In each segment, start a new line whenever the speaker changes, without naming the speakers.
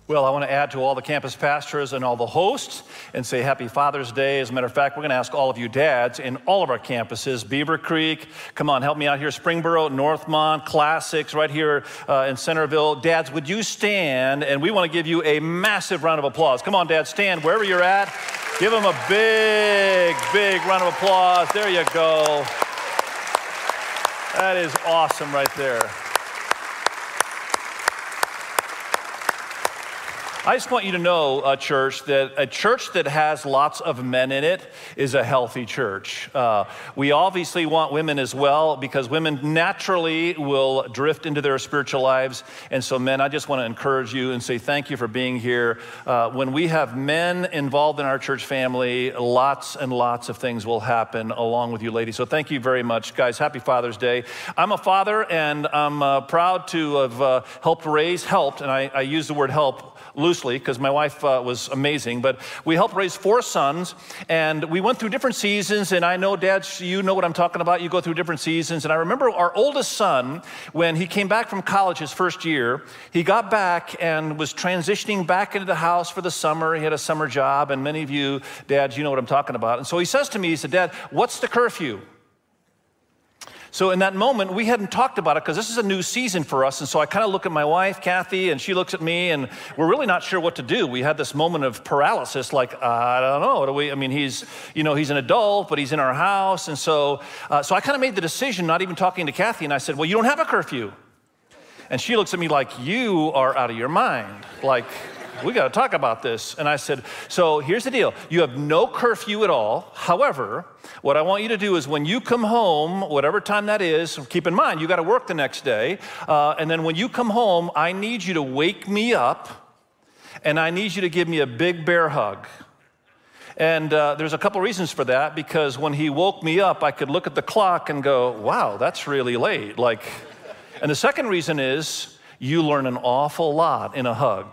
Well, I want to add to all the campus pastors and all the hosts and say Happy Father's Day. As a matter of fact, we're going to ask all of you dads in all of our campuses, Beaver Creek, come on, help me out here, Springboro, Northmont, Classics, right here in Centerville. Dads, would you stand? And we want to give you a massive round of applause. Come on, dads, stand wherever you're at. Give them a big, big round of applause. There you go. That is awesome right there. I just want you to know, church, that a church that has lots of men in it is a healthy church. We obviously want women as well because women naturally will drift into their spiritual lives. And so, men, I just want to encourage you and say thank you for being here. When we have men involved in our church family, lots and lots of things will happen along with you ladies. So thank you very much, guys. Happy Father's Day. I'm a father, and I'm proud to have helped, and I use the word help loosely because my wife was amazing, but we helped raise 4 sons, and we went through different seasons. And I know, dads, you know what I'm talking about. You go through different seasons. And I remember our oldest son, when he came back from college his first year, he got back and was transitioning back into the house for the summer. He had a summer job, and many of you dads, you know what I'm talking about. And so he says to me, he said, "Dad, what's the curfew?" So in that moment, we hadn't talked about it because this is a new season for us. And so I kind of look at my wife, Kathy, and she looks at me, and we're really not sure what to do. We had this moment of paralysis, like, I don't know, what do we, I mean, he's an adult, but he's in our house. And so I kind of made the decision, not even talking to Kathy, and I said, "Well, you don't have a curfew." And she looks at me like, "You are out of your mind. Like, we got to talk about this." And I said, "So here's the deal. You have no curfew at all. However, what I want you to do is when you come home, whatever time that is, keep in mind, you got to work the next day. And then when you come home, I need you to wake me up, and I need you to give me a big bear hug." And there's a couple reasons for that, because when he woke me up, I could look at the clock and go, "Wow, that's really late." And the second reason is you learn an awful lot in a hug.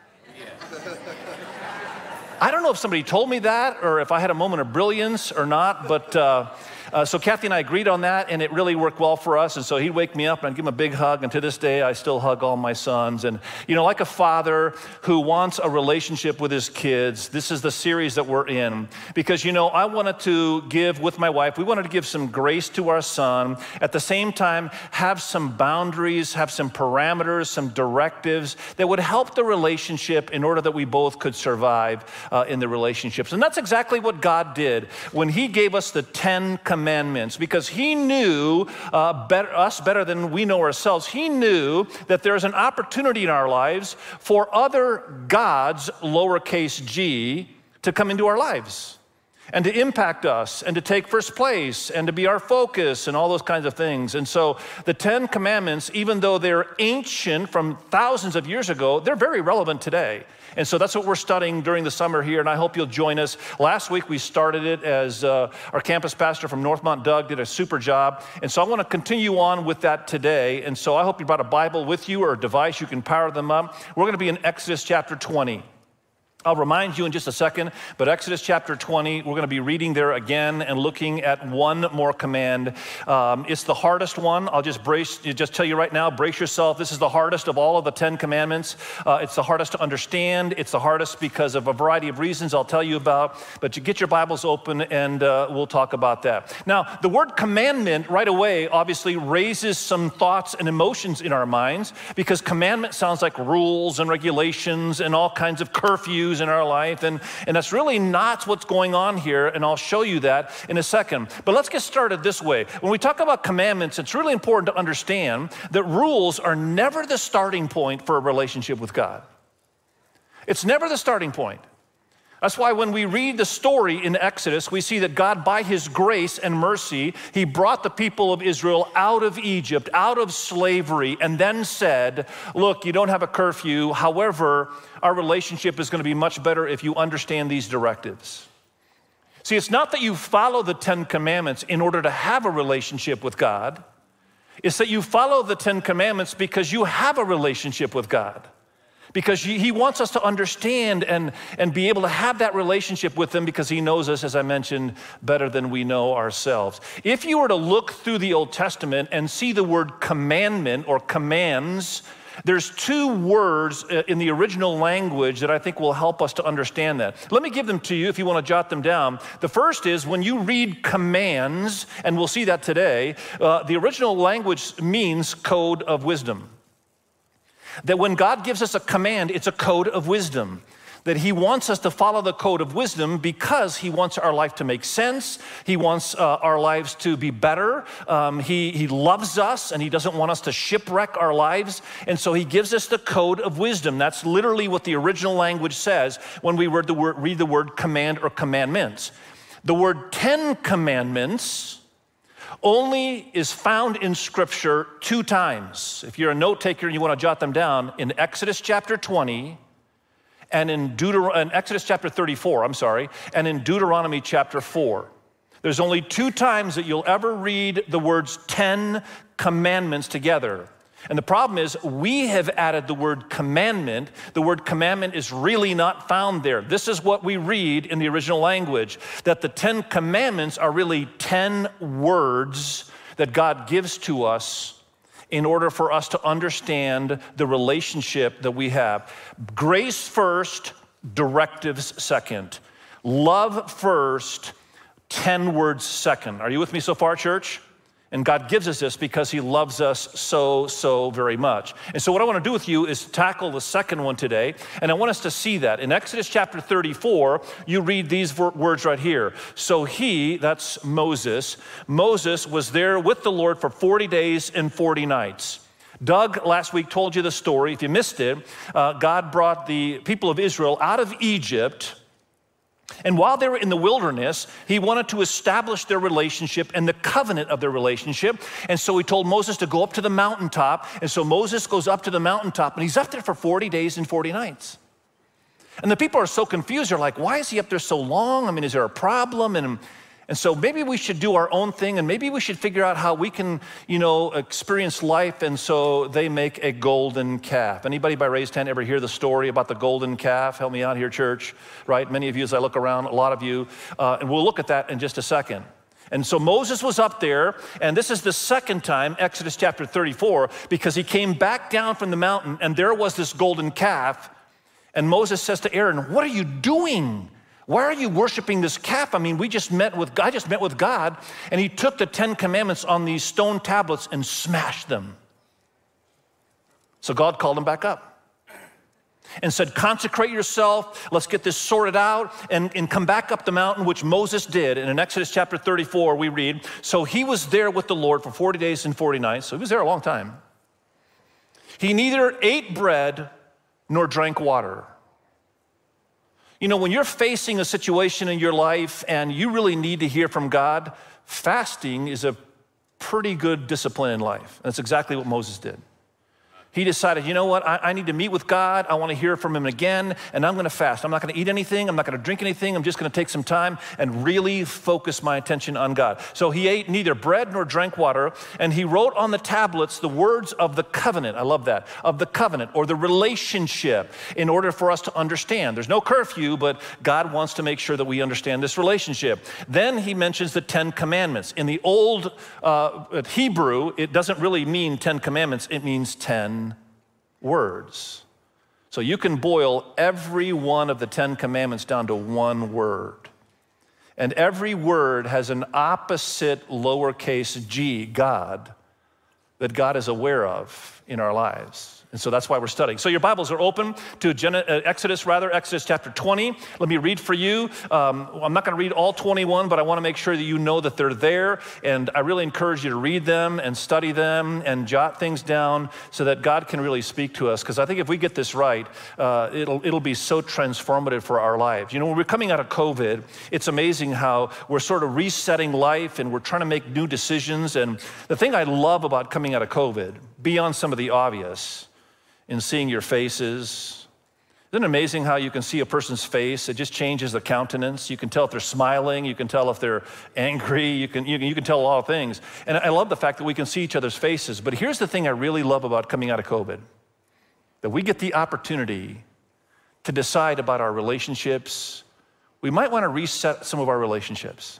I don't know if somebody told me that or if I had a moment of brilliance or not, but so Kathy and I agreed on that, and it really worked well for us. And so he'd wake me up, and I'd give him a big hug, and to this day, I still hug all my sons. And, like a father who wants a relationship with his kids, this is the series that we're in. Because, I wanted to give, with my wife, we wanted to give some grace to our son, at the same time, have some boundaries, have some parameters, some directives that would help the relationship in order that we both could survive in the relationships. And that's exactly what God did when he gave us the 10 Commandments, because he knew us better than we know ourselves. He knew that there's an opportunity in our lives for other gods, lowercase g, to come into our lives and to impact us and to take first place and to be our focus and all those kinds of things. And so the 10 Commandments, even though they're ancient from thousands of years ago, they're very relevant today. And so that's what we're studying during the summer here, and I hope you'll join us. Last week we started it as our campus pastor from Northmont, Doug, did a super job. And so I want to continue on with that today. And so I hope you brought a Bible with you or a device. You can power them up. We're going to be in Exodus chapter 20. I'll remind you in just a second, but Exodus chapter 20, we're going to be reading there again and looking at one more command. It's the hardest one. I'll just tell you right now, brace yourself. This is the hardest of all of the 10 commandments. It's the hardest to understand. It's the hardest because of a variety of reasons I'll tell you about, but you get your Bibles open and we'll talk about that. Now, the word commandment right away obviously raises some thoughts and emotions in our minds, because commandment sounds like rules and regulations and all kinds of curfews in our life, and that's really not what's going on here, and I'll show you that in a second. But let's get started this way. When we talk about commandments, it's really important to understand that rules are never the starting point for a relationship with God. It's never the starting point. That's why when we read the story in Exodus, we see that God, by his grace and mercy, he brought the people of Israel out of Egypt, out of slavery, and then said, "Look, you don't have a curfew. However, our relationship is going to be much better if you understand these directives." See, it's not that you follow the 10 Commandments in order to have a relationship with God. It's that you follow the 10 Commandments because you have a relationship with God. Because he wants us to understand and be able to have that relationship with him, because he knows us, as I mentioned, better than we know ourselves. If you were to look through the Old Testament and see the word commandment or commands, There's two words in the original language that I think will help us to understand that. Let me give them to you if you want to jot them down. The first is when you read commands, and we'll see that today, the original language means code of wisdom. That when God gives us a command, it's a code of wisdom. That he wants us to follow the code of wisdom because he wants our life to make sense. He wants our lives to be better. He loves us, and he doesn't want us to shipwreck our lives. And so he gives us the code of wisdom. That's literally what the original language says when we read the word command or commandments. The word 10 commandments only is found in Scripture 2 times. If you're a note taker and you want to jot them down, in Exodus chapter 20, and in Exodus chapter 34, and in Deuteronomy chapter 4. There's only 2 times that you'll ever read the words 10 commandments together. And the problem is we have added the word commandment. The word commandment is really not found there. This is what we read in the original language, that the 10 commandments are really 10 words that God gives to us in order for us to understand the relationship that we have. Grace first, directives second. Love first, 10 words second. Are you with me so far, church? And God gives us this because he loves us so very much. And so what I want to do with you is tackle the second one today, and I want us to see that. In Exodus chapter 34, you read these words right here. So that's Moses was there with the Lord for 40 days and 40 nights. Doug last week told you the story. If you missed it, God brought the people of Israel out of Egypt. And while they were in the wilderness, he wanted to establish their relationship and the covenant of their relationship. And so he told Moses to go up to the mountaintop. And so Moses goes up to the mountaintop, and he's up there for 40 days and 40 nights. And the people are so confused. They're like, why is he up there so long? I mean, is there a problem? And so maybe we should do our own thing, and maybe we should figure out how we can, experience life. And so they make a golden calf. Anybody by raised hand ever hear the story about the golden calf? Help me out here, church, right? Many of you, as I look around, a lot of you, and we'll look at that in just a second. And so Moses was up there, and this is the second time, Exodus chapter 34, because he came back down from the mountain, and there was this golden calf. And Moses says to Aaron, what are you doing? Why are you worshiping this calf? I mean, I just met with God, and he took the 10 commandments on these stone tablets and smashed them. So God called him back up and said, consecrate yourself, let's get this sorted out, and come back up the mountain, which Moses did. And in Exodus chapter 34, we read, so he was there with the Lord for 40 days and 40 nights, so he was there a long time. He neither ate bread nor drank water. When you're facing a situation in your life and you really need to hear from God, fasting is a pretty good discipline in life. That's exactly what Moses did. He decided, you know what, I need to meet with God. I want to hear from him again, and I'm going to fast. I'm not going to eat anything. I'm not going to drink anything. I'm just going to take some time and really focus my attention on God. So he ate neither bread nor drank water, and he wrote on the tablets the words of the covenant. I love that, of the covenant or the relationship, in order for us to understand. There's no curfew, but God wants to make sure that we understand this relationship. Then he mentions the 10 commandments. In the old Hebrew, it doesn't really mean 10 commandments. It means 10 words. So you can boil every one of the 10 commandments down to one word. And every word has an opposite lowercase g, God, that God is aware of in our lives. And so that's why we're studying. So your Bibles are open to Exodus chapter 20. Let me read for you. I'm not going to read all 21, but I want to make sure that you know that they're there. And I really encourage you to read them and study them and jot things down so that God can really speak to us. Because I think if we get this right, it'll be so transformative for our lives. When we're coming out of COVID, it's amazing how we're sort of resetting life and we're trying to make new decisions. And the thing I love about coming out of COVID, beyond some of the obvious, in seeing your faces. Isn't it amazing how you can see a person's face? It just changes the countenance. You can tell if they're smiling. You can tell if they're angry. You can tell a lot of things. And I love the fact that we can see each other's faces. But here's the thing I really love about coming out of COVID, that we get the opportunity to decide about our relationships. We might want to reset some of our relationships.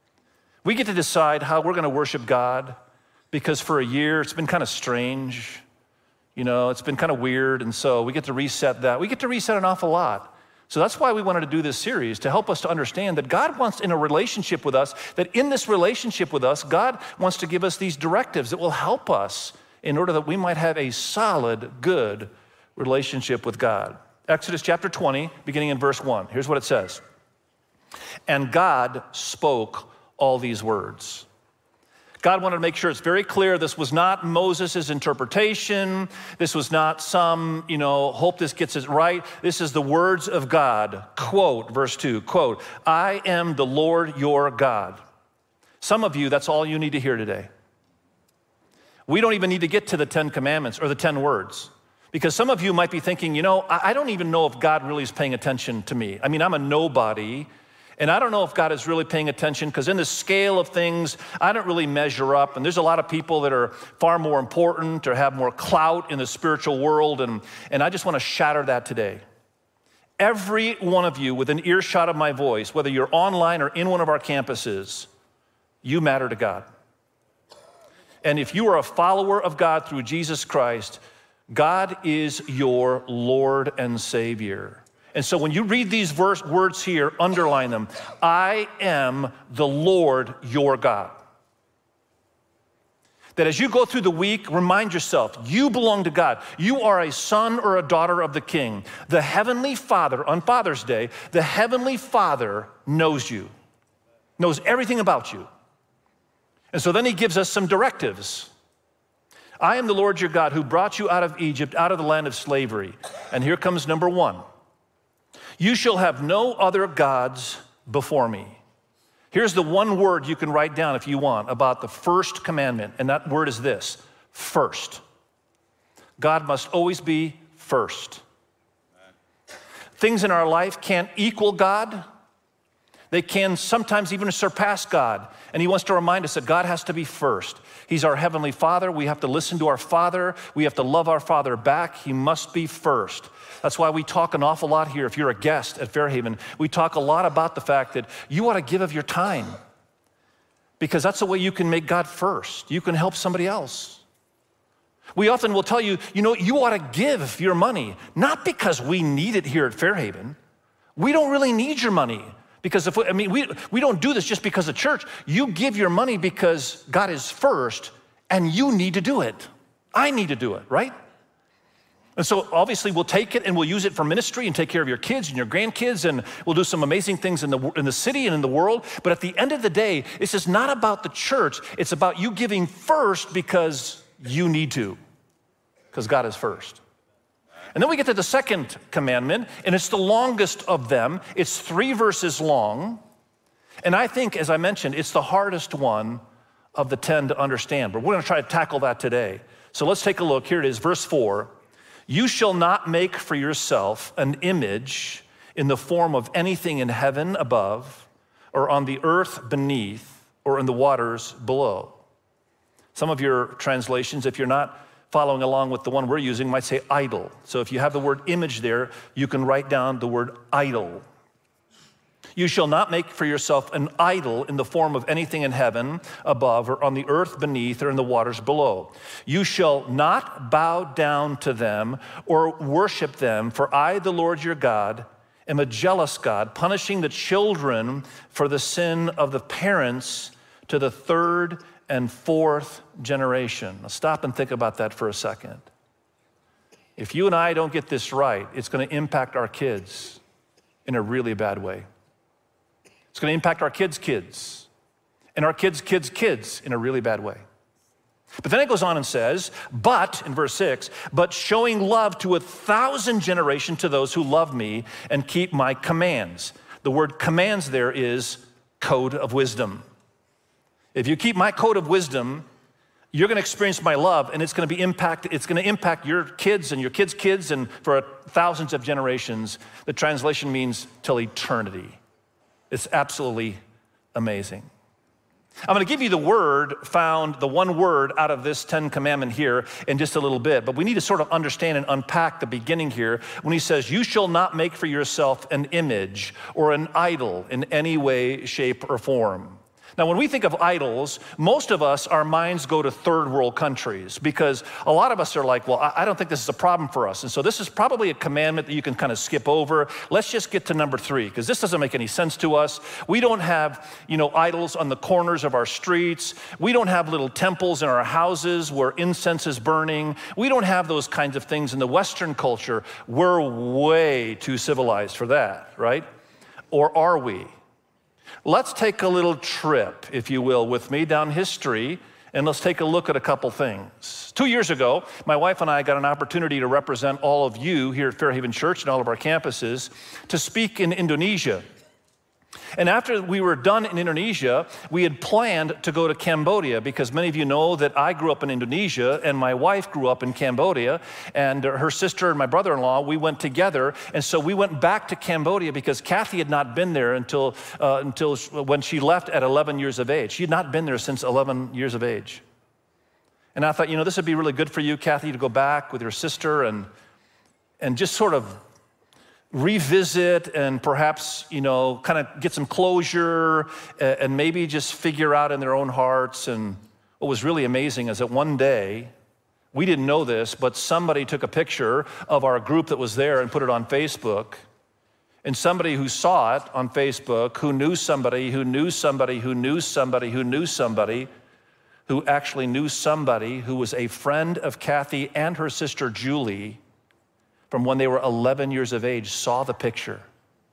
We get to decide how we're going to worship God, because for a year it's been kind of strange. You know, it's been kind of weird, and so we get to reset that. We get to reset an awful lot. So that's why we wanted to do this series, to help us to understand that God wants in a relationship with us, that in this relationship with us, God wants to give us these directives that will help us in order that we might have a solid, good relationship with God. Exodus chapter 20, beginning in verse 1. Here's what it says. And God spoke all these words. God wanted to make sure it's very clear this was not Moses' interpretation. This was not some, hope this gets it right. This is the words of God. Quote, verse 2, quote, I am the Lord your God. Some of you, that's all you need to hear today. We don't even need to get to the 10 commandments or the 10 words. Because some of you might be thinking, I don't even know if God really is paying attention to me. I mean, I'm a nobody. And I don't know if God is really paying attention because in the scale of things, I don't really measure up. And there's a lot of people that are far more important or have more clout in the spiritual world. And I just want to shatter that today. Every one of you within earshot of my voice, whether you're online or in one of our campuses, you matter to God. And if you are a follower of God through Jesus Christ, God is your Lord and Savior. And so when you read these words here, underline them. I am the Lord your God. That as you go through the week, remind yourself, you belong to God. You are a son or a daughter of the King. The Heavenly Father, on Father's Day, the Heavenly Father knows you, knows everything about you. And so then he gives us some directives. I am the Lord your God who brought you out of Egypt, out of the land of slavery. And here comes number 1. You shall have no other gods before me. Here's the one word you can write down if you want about the first commandment, and that word is this, first. God must always be first. Things in our life can't equal God. They can sometimes even surpass God. And he wants to remind us that God has to be first. He's our Heavenly Father. We have to listen to our Father. We have to love our Father back. He must be first. That's why we talk an awful lot here. If you're a guest at Fairhaven, we talk a lot about the fact that you ought to give of your time because that's the way you can make God first. You can help somebody else. We often will tell you, you ought to give your money, not because we need it here at Fairhaven. We don't really need your money. Because we don't do this just because of church. You give your money because God is first, and you need to do it. I need to do it, right? And so obviously we'll take it and we'll use it for ministry and take care of your kids and your grandkids, and we'll do some amazing things in the city and in the world. But at the end of the day, this is not about the church. It's about you giving first because you need to, because God is first. And then we get to the second commandment, and it's the longest of them. It's 3 verses long. And I think, as I mentioned, it's the hardest one of the 10 to understand. But we're going to try to tackle that today. So let's take a look. Here it is, verse 4. You shall not make for yourself an image in the form of anything in heaven above, or on the earth beneath, or in the waters below. Some of your translations, if you're not following along with the one we're using, might say idol. So if you have the word image there, you can write down the word idol. You shall not make for yourself an idol in the form of anything in heaven above, or on the earth beneath, or in the waters below. You shall not bow down to them or worship them, for I, the Lord your God, am a jealous God, punishing the children for the sin of the parents to the 3rd and 4th generation. Now stop and think about that for a second. If you and I don't get this right, it's going to impact our kids in a really bad way. It's going to impact our kids' kids and our kids' kids' kids in a really bad way. But then it goes on and says, but, in verse 6, but showing love to 1,000 generations to those who love me and keep my commands. The word commands there is code of wisdom. If you keep my code of wisdom, you're going to experience my love, and it's going to impact your kids and your kids' kids, and for thousands of generations. The translation means till eternity. It's absolutely amazing. I'm going to give you the one word out of this 10 commandment here in just a little bit, but we need to sort of understand and unpack the beginning here when he says, you shall not make for yourself an image or an idol in any way, shape, or form. Now, when we think of idols, most of us, our minds go to third world countries because a lot of us are like, well, I don't think this is a problem for us. And so this is probably a commandment that you can kind of skip over. Let's just get to number 3 because this doesn't make any sense to us. We don't have, idols on the corners of our streets. We don't have little temples in our houses where incense is burning. We don't have those kinds of things in the Western culture. We're way too civilized for that, right? Or are we? Let's take a little trip, if you will, with me down history, and let's take a look at a couple things. 2 years ago, my wife and I got an opportunity to represent all of you here at Fairhaven Church and all of our campuses to speak in Indonesia. And after we were done in Indonesia, we had planned to go to Cambodia because many of you know that I grew up in Indonesia and my wife grew up in Cambodia, and her sister and my brother-in-law, we went together. And so we went back to Cambodia because Kathy had not been there until when she left at 11 years of age. She had not been there since 11 years of age. And I thought, this would be really good for you, Kathy, to go back with your sister and just sort of revisit and perhaps, kind of get some closure and maybe just figure out in their own hearts. And what was really amazing is that one day, we didn't know this, but somebody took a picture of our group that was there and put it on Facebook. And somebody who saw it on Facebook, who knew somebody, who knew somebody, who knew somebody, who knew somebody, who actually knew somebody who was a friend of Kathy and her sister Julie, from when they were 11 years of age, saw the picture,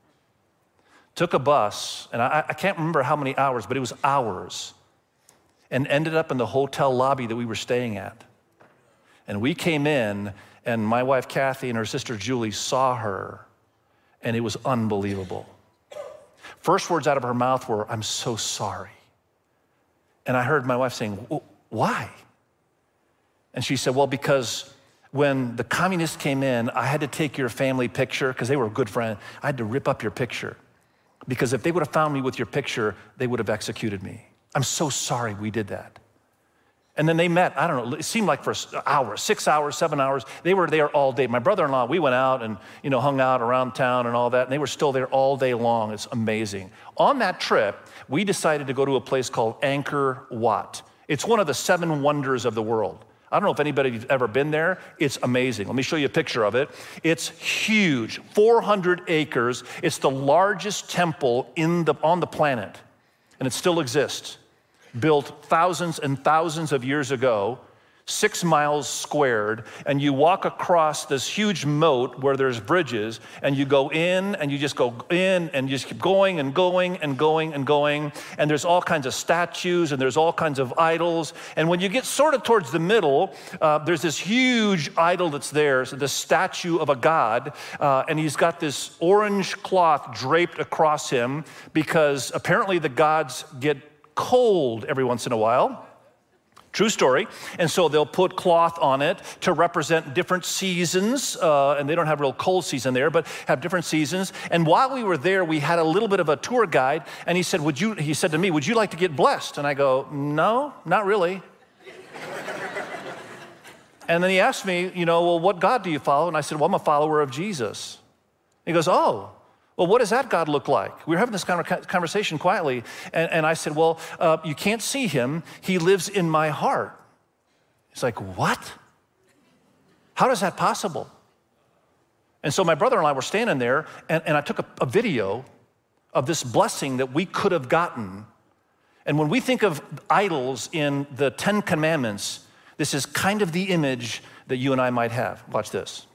took a bus, and I can't remember how many hours, but it was hours, and ended up in the hotel lobby that we were staying at. And we came in, and my wife Kathy and her sister Julie saw her, and it was unbelievable. First words out of her mouth were, "I'm so sorry." And I heard my wife saying, "Why?" And she said, "Well, because when the communists came in, I had to take your family picture because they were a good friend. I had to rip up your picture because if they would have found me with your picture, they would have executed me. I'm so sorry we did that." And then they met, I don't know, it seemed like for hours, 6 hours, 7 hours. They were there all day. My brother-in-law, we went out and, hung out around town and all that, and they were still there all day long. It's amazing. On that trip, we decided to go to a place called Angkor Wat. It's one of the 7 wonders of the world. I don't know if anybody's ever been there. It's amazing. Let me show you a picture of it. It's huge, 400 acres. It's the largest temple on the planet, and it still exists. Built thousands and thousands of years ago, 6 miles squared, and you walk across this huge moat where there's bridges, and you go in, and you just go in, and you just keep going and going and going and going, and there's all kinds of statues, and there's all kinds of idols, and when you get sort of towards the middle, there's this huge idol that's there, so the statue of a god, and he's got this orange cloth draped across him because apparently the gods get cold every once in a while. True story. And so they'll put cloth on it to represent different seasons, and they don't have real cold season there, but have different seasons. And while we were there, we had a little bit of a tour guide, and he said, he said to me, "Would you like to get blessed?" And I go, "No, not really." And then he asked me, "Well, what God do you follow?" And I said, "Well, I'm a follower of Jesus." He goes, "Oh, well, what does that God look like?" We were having this conversation quietly, and I said, "Well, you can't see him. He lives in my heart." He's like, "What? How is that possible?" And so my brother-in-law were standing there, and I took a video of this blessing that we could have gotten. And when we think of idols in the 10 Commandments, this is kind of the image that you and I might have. Watch this.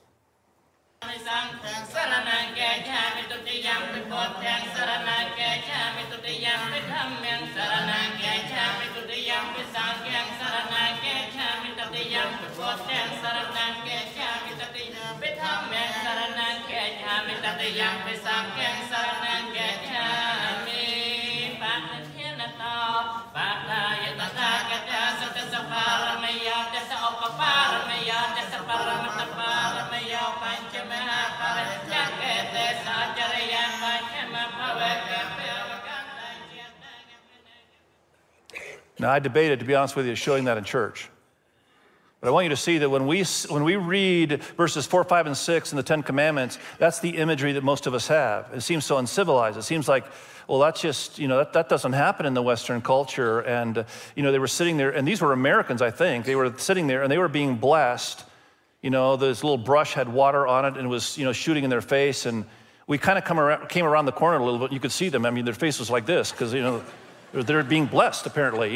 Now, I debated, to be honest with you, showing that in church. But I want you to see that when we read verses 4, 5, and 6 in the 10 Commandments, that's the imagery that most of us have. It seems so uncivilized. It seems like well, that's just, that doesn't happen in the Western culture. And, they were sitting there, and these were Americans, I think. They were sitting there, and they were being blessed. This little brush had water on it, and it was, shooting in their face. And we kind of came around the corner a little bit, and you could see them. I mean, their face was like this, because, they're being blessed, apparently,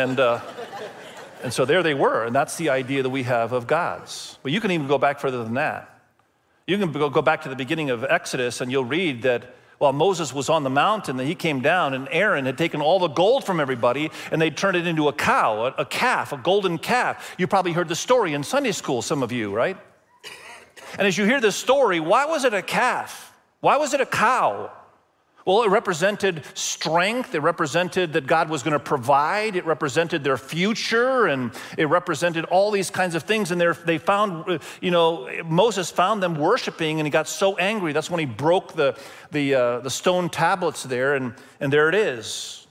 and so there they were. And that's the idea that we have of gods. But you can even go back further than that. You can go back to the beginning of Exodus, and you'll read that while Moses was on the mountain, that he came down, and Aaron had taken all the gold from everybody, and they turned it into a cow, a calf, a golden calf. You probably heard the story in Sunday school, some of you, right? And as you hear this story, why was it a calf? Why was it a cow? Well, it represented strength. It represented that God was going to provide. It represented their future, and it represented all these kinds of things. And they found, Moses found them worshiping, and he got so angry. That's when he broke the stone tablets there, and there it is.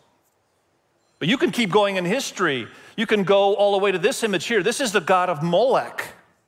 But you can keep going in history. You can go all the way to this image here. This is the god of Molech.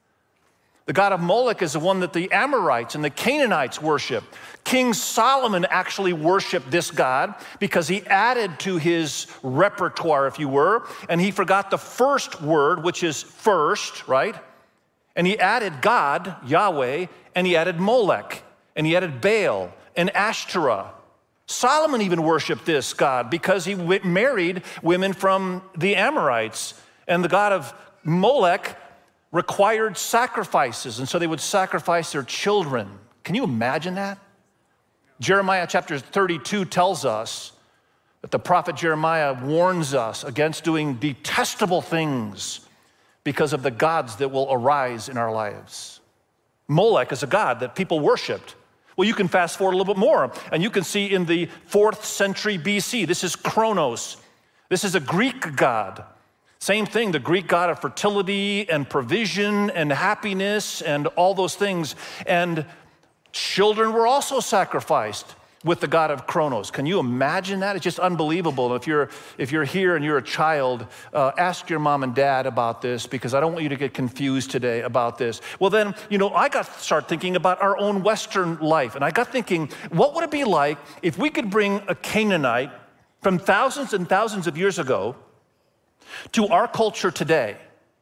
The god of Molech is the one that the Amorites and the Canaanites worship. King Solomon actually worshiped this god because he added to his repertoire, if you were, and he forgot the first word, which is first, right? And he added God, Yahweh, and he added Molech, and he added Baal and Ashtoreth. Solomon even worshiped this god because he married women from the Amorites, and the god of Molech required sacrifices, and so they would sacrifice their children. Can you imagine that? Jeremiah chapter 32 tells us that the prophet Jeremiah warns us against doing detestable things because of the gods that will arise in our lives. Molech is a god that people worshiped. Well, you can fast forward a little bit more, and you can see in the 4th century BC, this is Kronos. This is a Greek god. Same thing, the Greek god of fertility and provision and happiness and all those things. And children were also sacrificed with the god of Kronos. Can you imagine that? It's just unbelievable. If you're here and you're a child, ask your mom and dad about this, because I don't want you to get confused today about this. Well then, I got to start thinking about our own Western life. And I got thinking, what would it be like if we could bring a Canaanite from thousands and thousands of years ago to our culture today?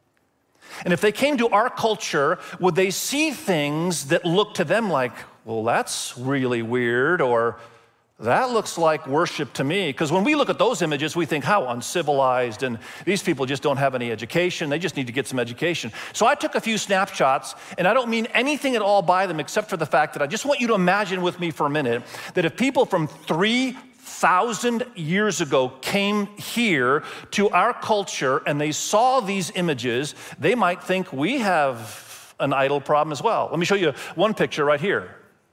And if they came to our culture, would they see things that look to them like, well, that's really weird, or that looks like worship to me? Because when we look at those images, we think, how uncivilized, and these people just don't have any education. They just need to get some education. So I took a few snapshots, and I don't mean anything at all by them except for the fact that I just want you to imagine with me for a minute that if people from 3,000 years ago came here to our culture and they saw these images, they might think we have an idol problem as well. Let me show you one picture right here.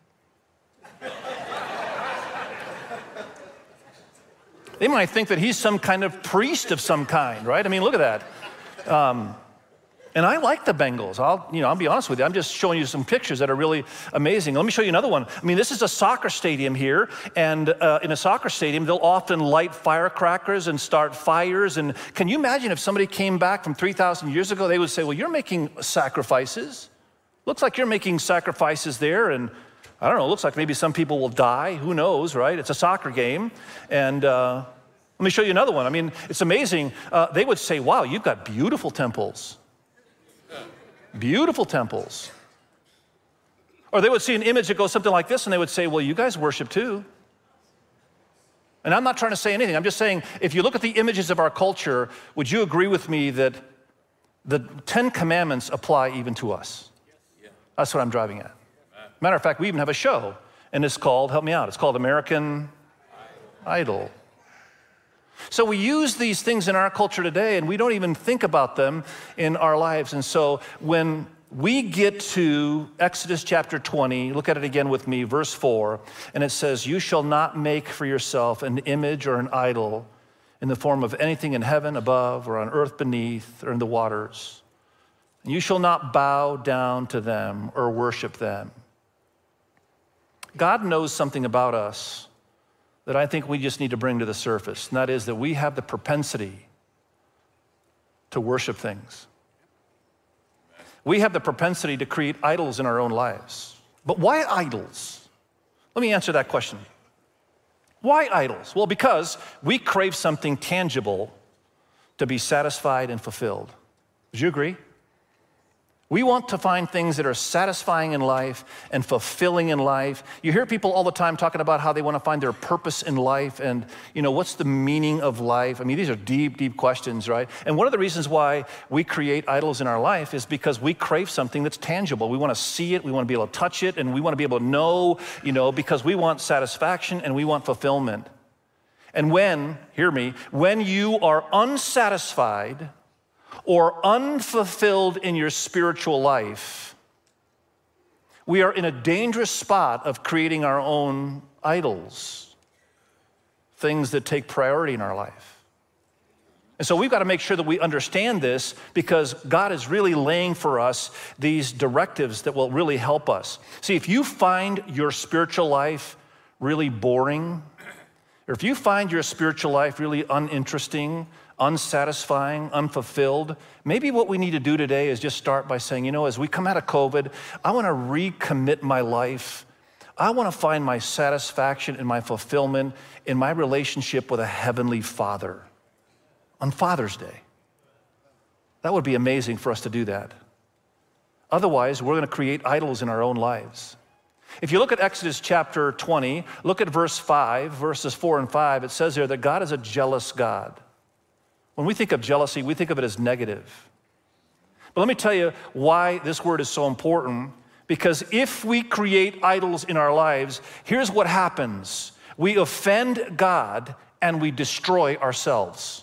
They might think that he's some kind of priest of some kind, right? I mean, look at that. And I like the Bengals. I'll be honest with you. I'm just showing you some pictures that are really amazing. Let me show you another one. I mean, this is a soccer stadium here, and in a soccer stadium, they'll often light firecrackers and start fires. And can you imagine if somebody came back from 3,000 years ago? They would say, well, you're making sacrifices. Looks like you're making sacrifices there, and I don't know, it looks like maybe some people will die. Who knows, right? It's a soccer game. And let me show you another one. I mean, it's amazing. They would say, wow, you've got beautiful temples. Beautiful temples. Or they would see an image that goes something like this, and they would say, well, you guys worship too. And I'm not trying to say anything. I'm just saying, if you look at the images of our culture, would you agree with me that the 10 Commandments apply even to us? That's what I'm driving at. Matter of fact, we even have a show, and it's called, help me out, it's called American Idol. So we use these things in our culture today, and we don't even think about them in our lives. And so when we get to Exodus chapter 20, look at it again with me, verse 4, and it says, you shall not make for yourself an image or an idol in the form of anything in heaven above or on earth beneath or in the waters. And you shall not bow down to them or worship them. God knows something about us that I think we just need to bring to the surface, and that is that we have the propensity to worship things. We have the propensity to create idols in our own lives. But why idols? Let me answer that question. Why idols? Well, because we crave something tangible to be satisfied and fulfilled. Would you agree? We want to find things that are satisfying in life and fulfilling in life. You hear people all the time talking about how they want to find their purpose in life and, what's the meaning of life? I mean, these are deep, deep questions, right? And one of the reasons why we create idols in our life is because we crave something that's tangible. We want to see it, we want to be able to touch it, and we want to be able to know, because we want satisfaction and we want fulfillment. And when you are unsatisfied or unfulfilled in your spiritual life, we are in a dangerous spot of creating our own idols, things that take priority in our life. And so we've got to make sure that we understand this, because God is really laying for us these directives that will really help us. See, if you find your spiritual life really boring, or if you find your spiritual life really uninteresting, unsatisfying, unfulfilled, maybe what we need to do today is just start by saying, as we come out of COVID, I want to recommit my life. I want to find my satisfaction and my fulfillment in my relationship with a heavenly Father on Father's Day. That would be amazing for us to do that. Otherwise, we're going to create idols in our own lives. If you look at Exodus chapter 20, look at verses 4 and 5, it says there that God is a jealous God. When we think of jealousy, we think of it as negative. But let me tell you why this word is so important, because if we create idols in our lives, here's what happens. We offend God and we destroy ourselves.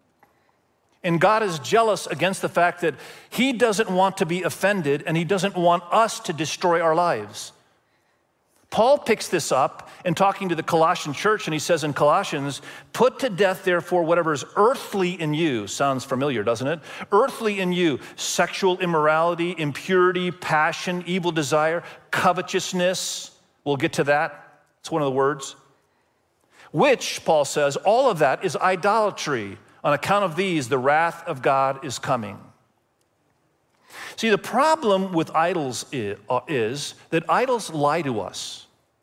And God is jealous against the fact that He doesn't want to be offended and He doesn't want us to destroy our lives. Paul picks this up in talking to the Colossian church, and he says in Colossians, put to death, therefore, whatever is earthly in you. Sounds familiar, doesn't it? Earthly in you, sexual immorality, impurity, passion, evil desire, covetousness. We'll get to that. It's one of the words. Which, Paul says, all of that is idolatry. On account of these, the wrath of God is coming. See, the problem with idols is that idols lie to us.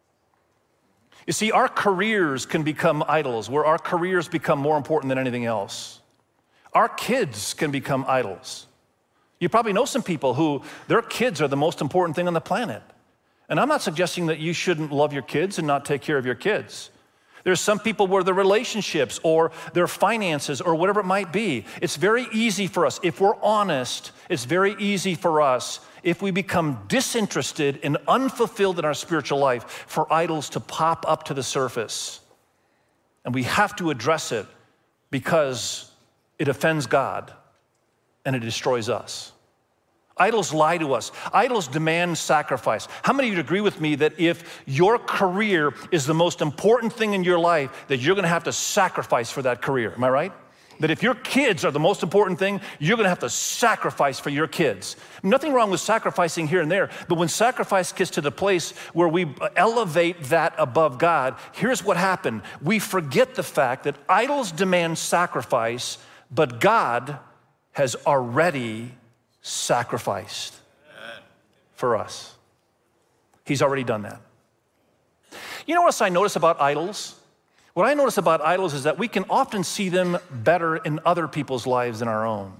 You see, our careers can become idols, where our careers become more important than anything else. Our kids can become idols. You probably know some people who their kids are the most important thing on the planet. And I'm not suggesting that you shouldn't love your kids and not take care of your kids. There's some people where their relationships or their finances or whatever it might be, it's very easy for us. If we're honest, it's very easy for us, if we become disinterested and unfulfilled in our spiritual life, for idols to pop up to the surface. And we have to address it because it offends God and it destroys us. Idols lie to us. Idols demand sacrifice. How many of you agree with me that if your career is the most important thing in your life, that you're going to have to sacrifice for that career? Am I right? That if your kids are the most important thing, you're going to have to sacrifice for your kids. Nothing wrong with sacrificing here and there, but when sacrifice gets to the place where we elevate that above God, here's what happened. We forget the fact that idols demand sacrifice, but God has already sacrificed for us. He's already done that. You know what else I notice about idols? What I notice about idols is that we can often see them better in other people's lives than our own.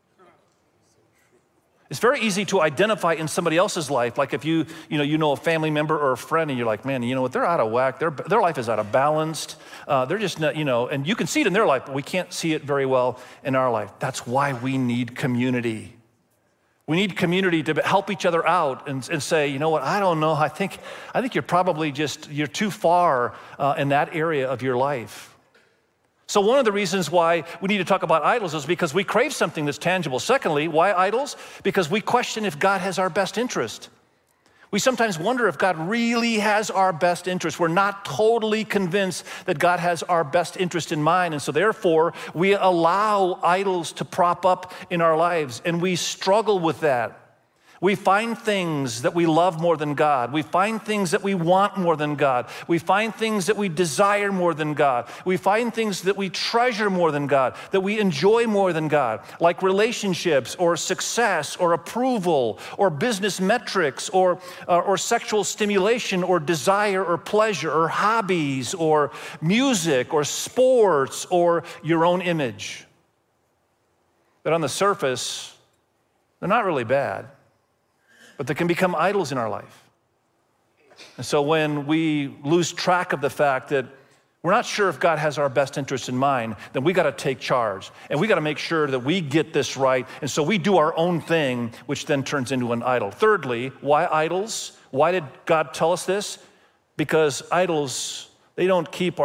It's very easy to identify in somebody else's life, like if you know a family member or a friend, and you're like, man, you know what, they're out of whack, their life is out of balance, they're just not, and you can see it in their life, but we can't see it very well in our life. That's why we need community. We need community to help each other out and say, you know what, I don't know, I think you're probably you're too far in that area of your life. So one of the reasons why we need to talk about idols is because we crave something that's tangible. Secondly, why idols? Because we question if God has our best interest. We sometimes wonder if God really has our best interest. We're not totally convinced that God has our best interest in mind, and so therefore we allow idols to prop up in our lives, and we struggle with that. We find things that we love more than God. We find things that we want more than God. We find things that we desire more than God. We find things that we treasure more than God, that we enjoy more than God, like relationships or success or approval or business metrics or sexual stimulation or desire or pleasure or hobbies or music or sports or your own image. But on the surface, they're not really bad, but they can become idols in our life. And so when we lose track of the fact that we're not sure if God has our best interest in mind, then we got to take charge. And we got to make sure that we get this right. And so we do our own thing, which then turns into an idol. Thirdly, why idols? Why did God tell us this? Because idols, they don't keep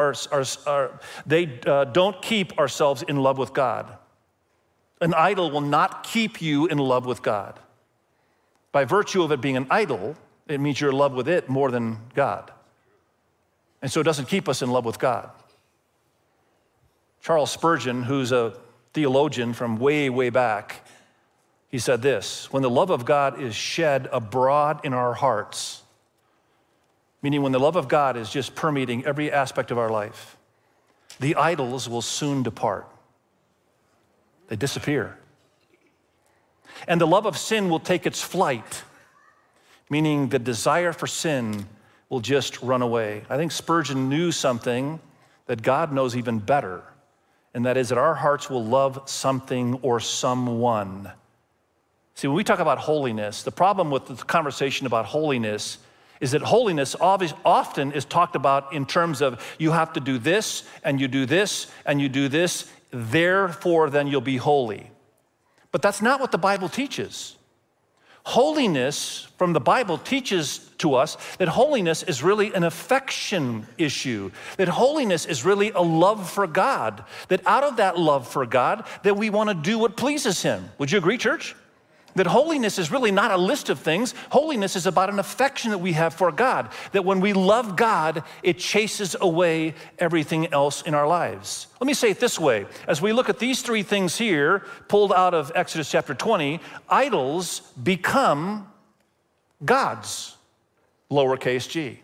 don't keep ourselves in love with God. An idol will not keep you in love with God. By virtue of it being an idol, it means you're in love with it more than God. And so it doesn't keep us in love with God. Charles Spurgeon, who's a theologian from way, way back, he said this: when the love of God is shed abroad in our hearts, meaning when the love of God is just permeating every aspect of our life, the idols will soon depart. They disappear. And the love of sin will take its flight, meaning the desire for sin will just run away. I think Spurgeon knew something that God knows even better, and that is that our hearts will love something or someone. See, when we talk about holiness, the problem with the conversation about holiness is that holiness often is talked about in terms of you have to do this, and you do this, and you do this, therefore then you'll be holy. But that's not what the Bible teaches. Holiness from the Bible teaches to us that holiness is really an affection issue, that holiness is really a love for God, that out of that love for God, that we want to do what pleases Him. Would you agree, church? That holiness is really not a list of things. Holiness is about an affection that we have for God, that when we love God, it chases away everything else in our lives. Let me say it this way. As we look at these three things here, pulled out of Exodus chapter 20, idols become gods, lowercase g.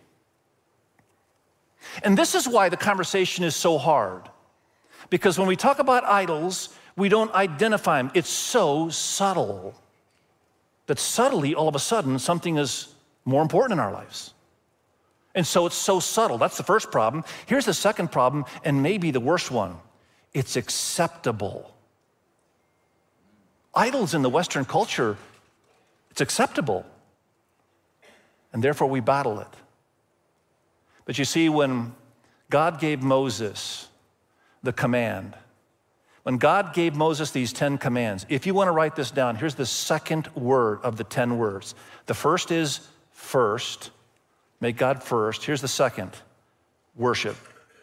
And this is why the conversation is so hard. Because when we talk about idols, we don't identify them. It's so subtle that subtly, all of a sudden, something is more important in our lives. And so it's so subtle. That's the first problem. Here's the second problem, and maybe the worst one. It's acceptable. Idols in the Western culture, it's acceptable. And therefore we battle it. But you see, when God gave Moses the command, when God gave Moses these 10 commands, if you want to write this down, here's the second word of the 10 words. The first is first. Make God first. Here's the second, worship.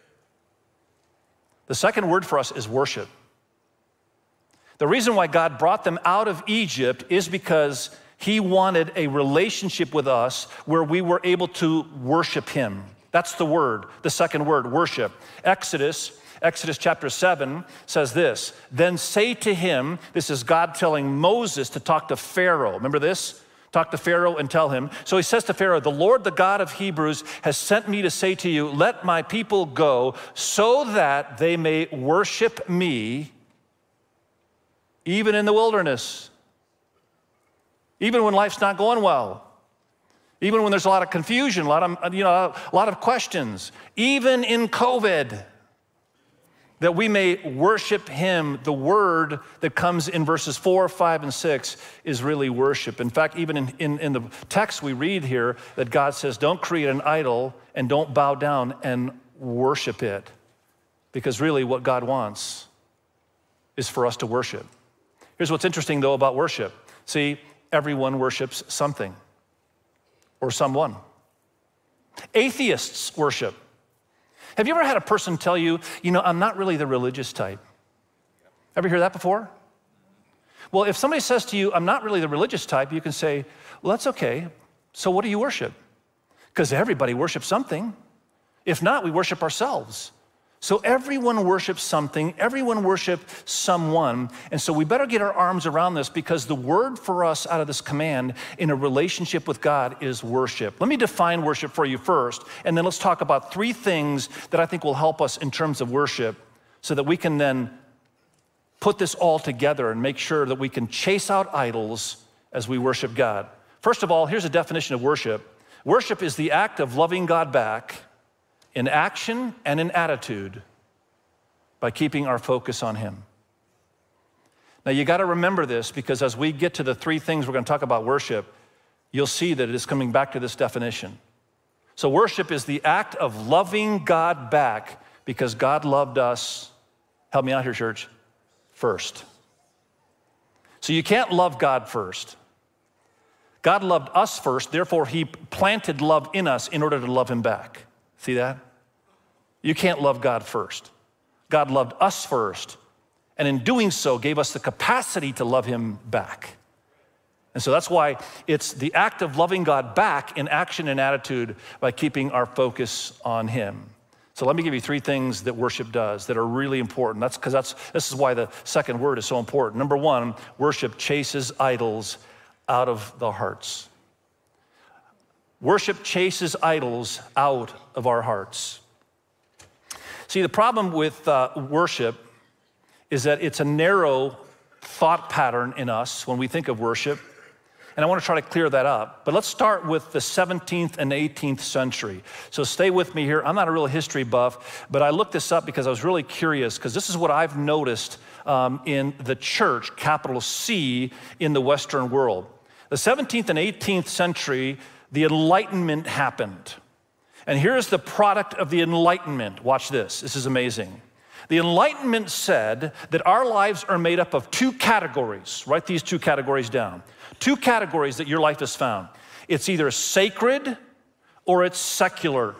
The second word for us is worship. The reason why God brought them out of Egypt is because He wanted a relationship with us where we were able to worship Him. That's the word, the second word, worship. Exodus chapter 7 says this: then say to him, this is God telling Moses to talk to Pharaoh. Remember this? Talk to Pharaoh and tell him. So he says to Pharaoh, the Lord, the God of Hebrews, has sent me to say to you, let my people go so that they may worship me even in the wilderness, even when life's not going well, even when there's a lot of confusion, a lot of questions, even in COVID, that we may worship Him. The word that comes in verses 4, 5, and 6 is really worship. In fact, even in the text we read here that God says, don't create an idol and don't bow down and worship it. Because really what God wants is for us to worship. Here's what's interesting though about worship. See, everyone worships something or someone. Atheists worship. Have you ever had a person tell you, I'm not really the religious type? Ever hear that before? Well, if somebody says to you, I'm not really the religious type, you can say, well, that's okay. So what do you worship? Because everybody worships something. If not, we worship ourselves. So everyone worships something, everyone worships someone, and so we better get our arms around this because the word for us out of this command in a relationship with God is worship. Let me define worship for you first, and then let's talk about three things that I think will help us in terms of worship so that we can then put this all together and make sure that we can chase out idols as we worship God. First of all, here's a definition of worship. Worship is the act of loving God back in action and in attitude by keeping our focus on him. Now you gotta remember this because as we get to the three things we're gonna talk about worship, you'll see that it is coming back to this definition. So worship is the act of loving God back because God loved us, help me out here, church, first. So you can't love God first. God loved us first, therefore he planted love in us in order to love him back. See that? You can't love God first. God loved us first, and in doing so, gave us the capacity to love him back. And so that's why it's the act of loving God back in action and attitude by keeping our focus on him. So let me give you three things that worship does that are really important. This is why the second word is so important. Number one, worship chases idols out of the hearts. Worship chases idols out of our hearts. See, the problem with worship is that it's a narrow thought pattern in us when we think of worship, and I want to try to clear that up. But let's start with the 17th and 18th century. So stay with me here. I'm not a real history buff, but I looked this up because I was really curious, because this is what I've noticed in the church, capital C, in the Western world. The 17th and 18th century, the Enlightenment happened. And here's the product of the Enlightenment. Watch this. This is amazing. The Enlightenment said that our lives are made up of two categories. Write these two categories down. Two categories that your life is found. It's either sacred or it's secular.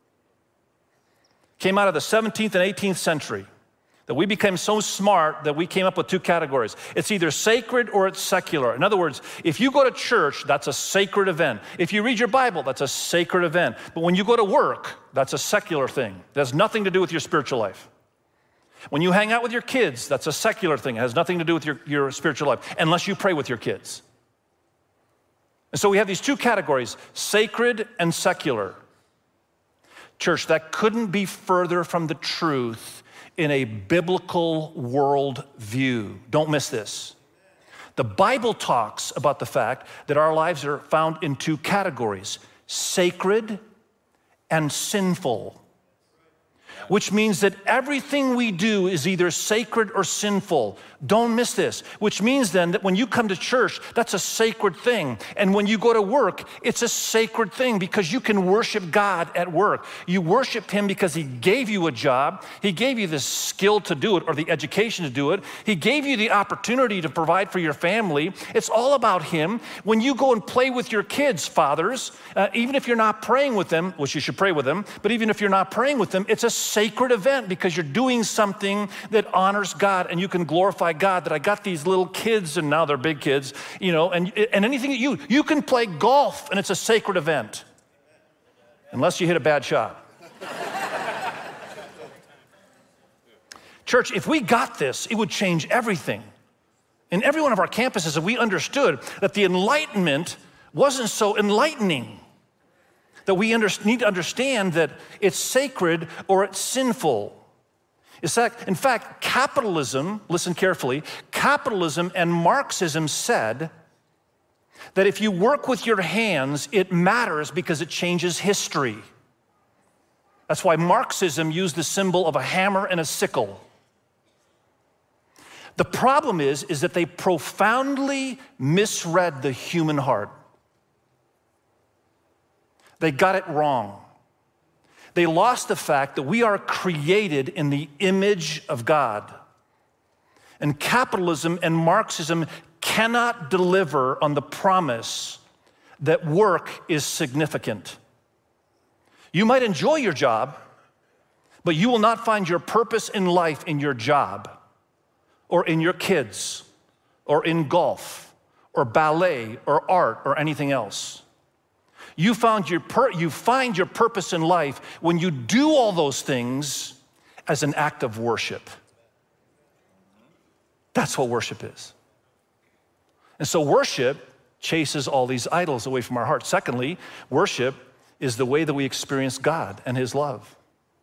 Came out of the 17th and 18th century. That we became so smart that we came up with two categories. It's either sacred or it's secular. In other words, if you go to church, that's a sacred event. If you read your Bible, that's a sacred event. But when you go to work, that's a secular thing. It has nothing to do with your spiritual life. When you hang out with your kids, that's a secular thing. It has nothing to do with your spiritual life, unless you pray with your kids. And so we have these two categories, sacred and secular. Church, that couldn't be further from the truth in a biblical world view. Don't miss this. The Bible talks about the fact that our lives are found in two categories, sacred and sinful, which means that everything we do is either sacred or sinful. Don't miss this, which means then that when you come to church, that's a sacred thing. And when you go to work, it's a sacred thing because you can worship God at work. You worship him because he gave you a job. He gave you the skill to do it or the education to do it. He gave you the opportunity to provide for your family. It's all about him. When you go and play with your kids, fathers, even if you're not praying with them, which you should pray with them, but even if you're not praying with them, it's a sacred event because you're doing something that honors God and you can glorify God that I got these little kids and now they're big kids, you know, and anything that you can play golf and it's a sacred event. Unless you hit a bad shot. Church, if we got this, it would change everything. In every one of our campuses, if we understood that the Enlightenment wasn't so enlightening, that we need to understand that it's sacred or it's sinful. In fact, capitalism, listen carefully, capitalism and Marxism said that if you work with your hands, it matters because it changes history. That's why Marxism used the symbol of a hammer and a sickle. The problem is that they profoundly misread the human heart. They got it wrong. They lost the fact that we are created in the image of God. And capitalism and Marxism cannot deliver on the promise that work is significant. You might enjoy your job, but you will not find your purpose in life in your job, or in your kids, or in golf, or ballet, or art, or anything else. You find your purpose in life when you do all those things as an act of worship. That's what worship is. And so worship chases all these idols away from our hearts. Secondly, worship is the way that we experience God and his love.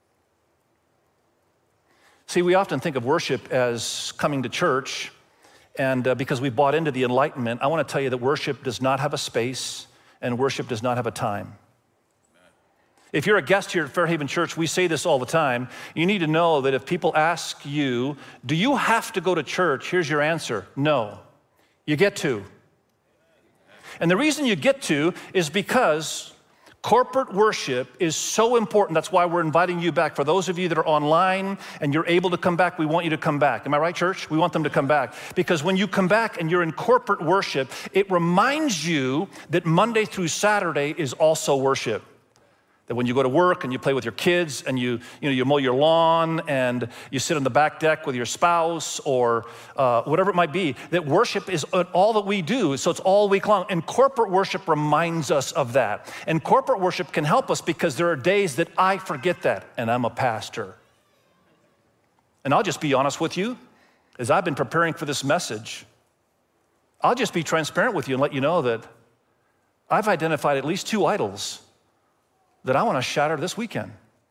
See, we often think of worship as coming to church, and because we bought into the Enlightenment, I want to tell you that worship does not have a space and worship does not have a time. If you're a guest here at Fairhaven Church, we say this all the time. You need to know that if people ask you, do you have to go to church? Here's your answer: no. You get to. And the reason you get to is because corporate worship is so important. That's why we're inviting you back. For those of you that are online and you're able to come back, we want you to come back. Am I right, church? We want them to come back. Because when you come back and you're in corporate worship, it reminds you that Monday through Saturday is also worship. That when you go to work and you play with your kids and you mow your lawn and you sit on the back deck with your spouse or whatever it might be, that worship is all that we do. So it's all week long. And corporate worship reminds us of that. And corporate worship can help us because there are days that I forget that, and I'm a pastor. And I'll just be honest with you, as I've been preparing for this message, I'll just be transparent with you and let you know that I've identified at least 2 idols that I want to shatter this weekend.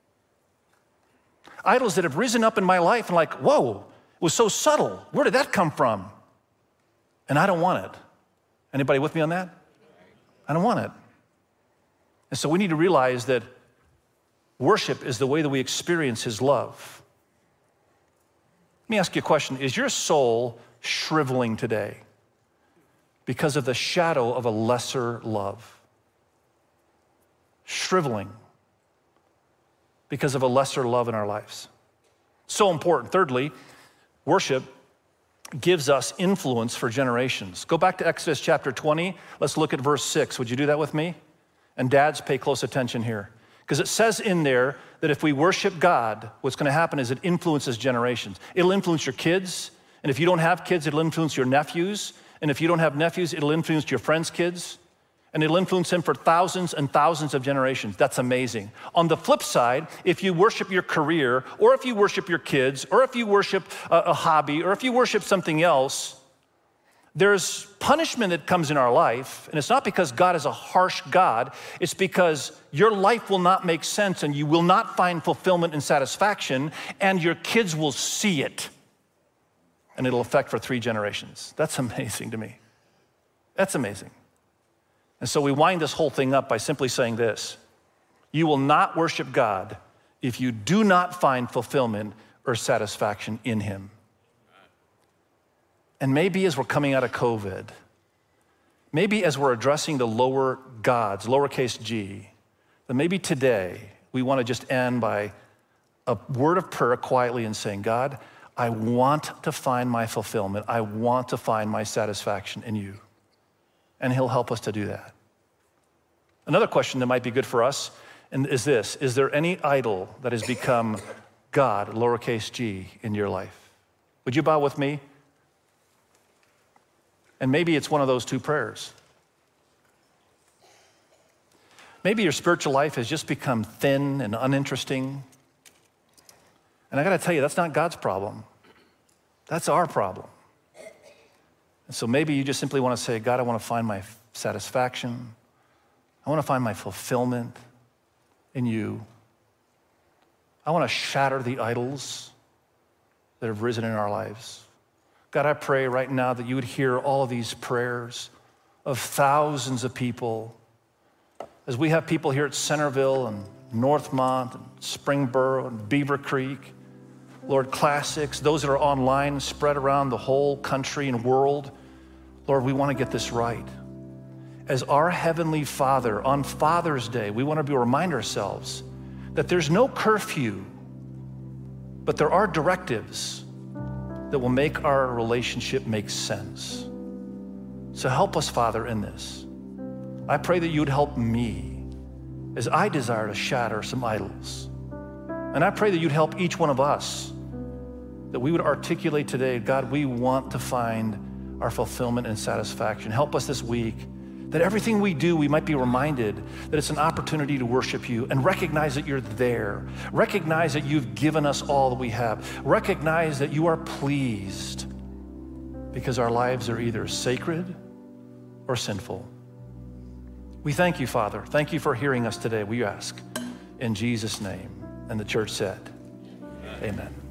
Idols that have risen up in my life and like, whoa, it was so subtle. Where did that come from? And I don't want it. Anybody with me on that? I don't want it. And so we need to realize that worship is the way that we experience his love. Let me ask you a question. Is your soul shriveling today because of the shadow of a lesser love? Shriveling because of a lesser love in our lives. So important. Thirdly, worship gives us influence for generations. Go back to Exodus chapter 20. Let's look at verse 6. Would you do that with me? And dads, pay close attention here. Because it says in there that if we worship God, what's going to happen is it influences generations. It'll influence your kids. And if you don't have kids, it'll influence your nephews. And if you don't have nephews, it'll influence your friends' kids. And it'll influence him for thousands and thousands of generations. That's amazing. On the flip side, if you worship your career, or if you worship your kids, or if you worship a hobby, or if you worship something else, there's punishment that comes in our life. And it's not because God is a harsh God. It's because your life will not make sense and you will not find fulfillment and satisfaction, and your kids will see it. And it'll affect for 3 generations. That's amazing to me. That's amazing. And so we wind this whole thing up by simply saying this: you will not worship God if you do not find fulfillment or satisfaction in him. And maybe as we're coming out of COVID, maybe as we're addressing the lower gods, lowercase g, then maybe today we want to just end by a word of prayer quietly and saying, God, I want to find my fulfillment. I want to find my satisfaction in you. And he'll help us to do that. Another question that might be good for us is this: is there any idol that has become God, lowercase g, in your life? Would you bow with me? And maybe it's one of those 2 prayers. Maybe your spiritual life has just become thin and uninteresting. And I got to tell you, that's not God's problem. That's our problem. And so maybe you just simply want to say, God, I want to find my satisfaction. I want to find my fulfillment in you. I want to shatter the idols that have risen in our lives. God, I pray right now that you would hear all of these prayers of thousands of people. As we have people here at Centerville and Northmont and Springboro and Beaver Creek, Lord, Classics, those that are online spread around the whole country and world, Lord, we want to get this right. As our Heavenly Father, on Father's Day, we want to remind ourselves that there's no curfew, but there are directives that will make our relationship make sense. So help us, Father, in this. I pray that you would help me as I desire to shatter some idols. And I pray that you'd help each one of us, that we would articulate today, God, we want to find our fulfillment and satisfaction. Help us this week That everything we do, we might be reminded that it's an opportunity to worship you and recognize that you're there. Recognize that you've given us all that we have. Recognize that you are pleased because our lives are either sacred or sinful. We thank you, Father. Thank you for hearing us today, we ask. In Jesus' name. And the church said, amen.